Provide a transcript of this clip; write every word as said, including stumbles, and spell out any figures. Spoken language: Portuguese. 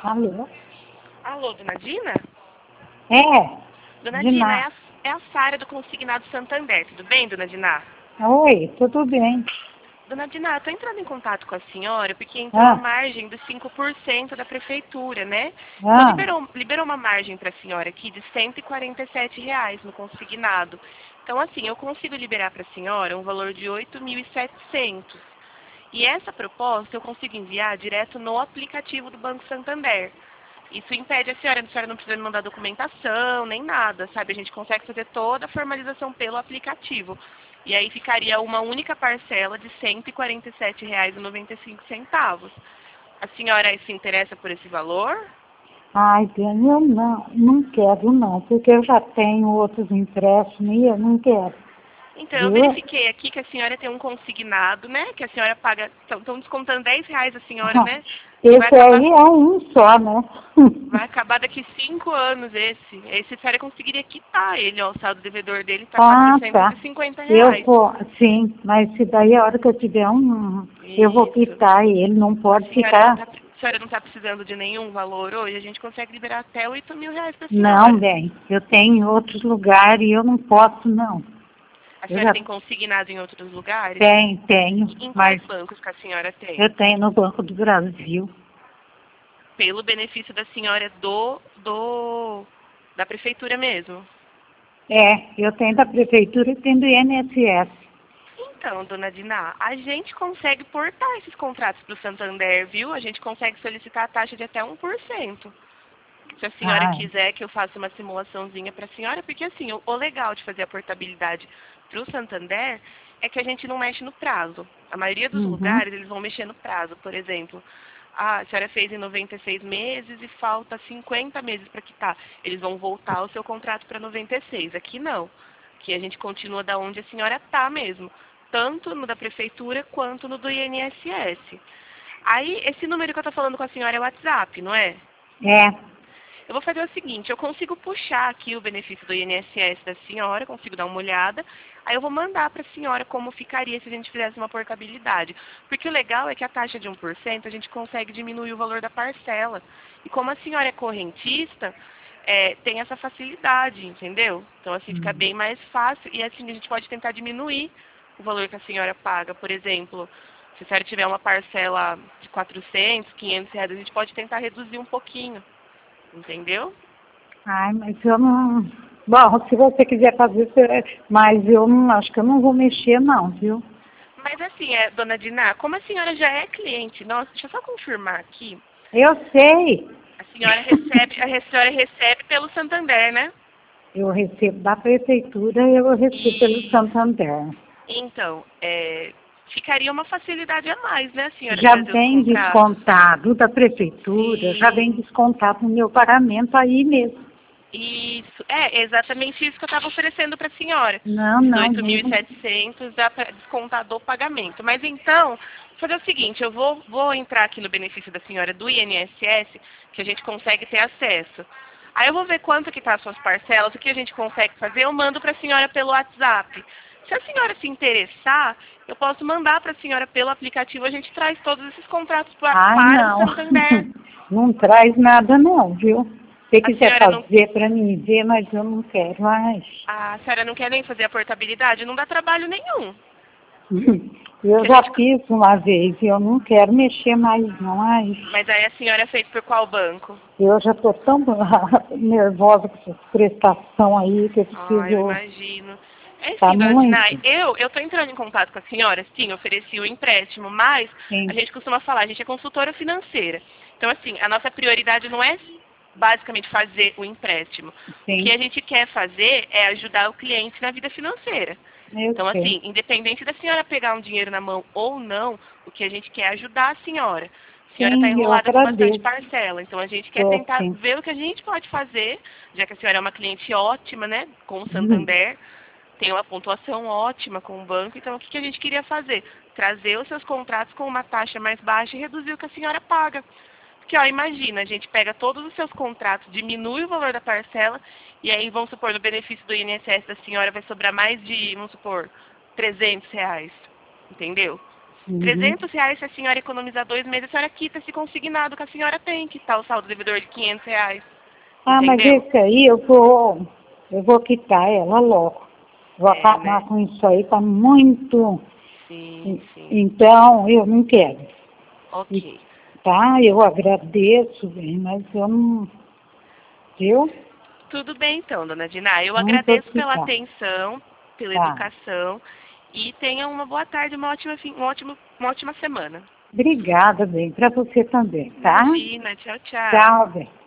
Alô? Alô, dona Dina? É, Dona Dina, Dina. é a, é a Sara do Consignado Santander. Tudo bem, dona Dina? Oi, tudo bem? Dona Dina, eu tô entrando em contato com a senhora porque entrou a Ah, margem dos cinco por cento da prefeitura, né? Então ah, liberou, liberou uma margem para a senhora aqui de cento e quarenta e sete reais no consignado. Então, assim, eu consigo liberar para a senhora um valor de oito mil e setecentos. E essa proposta eu consigo enviar direto no aplicativo do Banco Santander. Isso impede a senhora, a senhora não precisa me mandar documentação, nem nada, sabe? A gente consegue fazer toda a formalização pelo aplicativo. E aí ficaria uma única parcela de cento e quarenta e sete reais e noventa e cinco centavos. A senhora se interessa por esse valor? ai, Dani, eu não, não quero não, porque eu já tenho outros empréstimos e eu não quero, Então, eu viu? verifiquei aqui que a senhora tem um consignado, né? Que a senhora paga, estão descontando dez reais a senhora, né? Que vai Esse acabar aí é um só, né? Vai acabar daqui cinco anos esse. Esse fera conseguiria quitar ele, ó. O saldo devedor dele tá Ah, quatrocentos e tá. cinquenta Eu reais. vou, sim, mas se daí a hora que eu tiver um, eu vou Isso. quitar ele, não A pode senhora não ficar. tá, a senhora não tá precisando de nenhum valor hoje? A gente consegue liberar até oito mil reais pra Não, senhora. bem, eu tenho em outros lugares e eu não posso, não. A Eu senhora já tem consignado em outros lugares? tenho, tenho, E em mas quais bancos que a senhora tem? eu tenho no Banco do Brasil. Pelo benefício da senhora do, do da prefeitura mesmo. É, eu tenho da prefeitura e tenho do I N S S. Então, dona Diná, a gente consegue portar esses contratos para o Santander, viu? A gente consegue solicitar a taxa de até um por cento. Se a senhora Ah, quiser que eu faça uma simulaçãozinha para a senhora, porque assim, o, o legal de fazer a portabilidade para o Santander é que a gente não mexe no prazo. A maioria dos uhum. lugares, eles vão mexer no prazo. Por exemplo, ah, a senhora fez em noventa e seis meses e falta cinquenta meses para quitar. Eles vão voltar o seu contrato para noventa e seis. Aqui não. Aqui a gente continua da onde a senhora está mesmo. Tanto no da prefeitura quanto no do I N S S. Aí, esse número que eu estou falando com a senhora é o WhatsApp, não é? É, Eu vou fazer o seguinte, eu consigo puxar aqui o benefício do I N S S da senhora, consigo dar uma olhada, aí eu vou mandar para a senhora como ficaria se a gente fizesse uma portabilidade. Porque o legal é que a taxa de um por cento a gente consegue diminuir o valor da parcela. E como a senhora é correntista, é, tem essa facilidade, entendeu? Então assim fica hum. bem mais fácil e assim a gente pode tentar diminuir o valor que a senhora paga. Por exemplo, se a senhora tiver uma parcela de quatrocentos, quinhentos reais, a gente pode tentar reduzir um pouquinho. Entendeu? Ai, mas eu não. Bom, se você quiser fazer, você- mas eu não acho que eu não vou mexer, não, viu? Mas assim, é, dona Diná, como a senhora já é cliente, nossa, deixa eu só confirmar aqui. Eu sei, A senhora recebe, a senhora recebe pelo Santander, né? eu recebo da prefeitura e eu recebo pelo E Santander. então, é, ficaria uma facilidade a mais, né, a senhora Já fazer os vem contratos. descontado da prefeitura, já vem Sim, descontado no meu pagamento aí mesmo. isso. É exatamente isso que eu estava oferecendo para a senhora. Não, Esses não, oito mil e mesmo. setecentos dá para descontar do pagamento. Mas então, vou fazer o seguinte, eu vou, vou entrar aqui no benefício da senhora do I N S S, que a gente consegue ter acesso. Aí eu vou ver quanto que tá as suas parcelas, o que a gente consegue fazer, eu mando para a senhora pelo WhatsApp. Se a senhora se interessar, eu posso mandar para a senhora pelo aplicativo, a gente traz todos esses contratos pra, Ai, para o não. Santander. Não traz nada não, viu? Se A quiser senhora não fazer para mim ver, mas eu não quero. Ai. A senhora não quer nem fazer a portabilidade? Não dá trabalho nenhum. Eu Que a já gente... fiz uma vez e eu não quero mexer mais não. Ai. Mas aí a senhora fez por qual banco? Eu já estou tão nervosa com essa prestação aí que eu Ah, eu preciso. imagino. É Tá sim, dona Dinai, muito. eu eu tô entrando em contato com a senhora, sim, ofereci o empréstimo, mas a Sim, gente costuma falar, a gente é consultora financeira. Então, assim, a nossa prioridade não é basicamente fazer o empréstimo. O que sim, a gente quer fazer é ajudar o cliente na vida financeira. eu Então, sei. assim, independente da senhora pegar um dinheiro na mão ou não, o que a gente quer é ajudar a senhora. A senhora está Sim, eu enrolada com bastante agradeço. parcela, então a gente quer Tô tentar sim. ver o que a gente pode fazer, já que a senhora é uma cliente ótima, né, com o Santander, tem uma pontuação ótima com o banco, então o que, que a gente queria fazer? Trazer os seus contratos com uma taxa mais baixa e reduzir o que a senhora paga. Porque, ó, imagina, a gente pega todos os seus contratos, diminui o valor da parcela, e aí, vamos supor, no benefício do I N S S da senhora vai sobrar mais de, vamos supor, trezentos reais. Entendeu? Uhum. trezentos reais, se a senhora economizar dois meses, a senhora quita esse consignado que a senhora tem, que está o saldo devedor de quinhentos reais. Ah, mas Entendeu? esse aí eu vou, eu vou quitar ela logo. Vou É, acabar né? com isso aí, tá muito... Sim, sim. Então, eu não quero. Ok. Tá, eu agradeço, bem, mas eu não... Viu? Tudo bem então, dona Dina. Eu Muito agradeço pela obrigada. atenção, pela Tá. educação e tenha uma boa tarde, uma ótima, fim- uma ótima, uma ótima semana. Obrigada, bem, para você também, tá? Imagina. Tchau, tchau. Tchau, bem.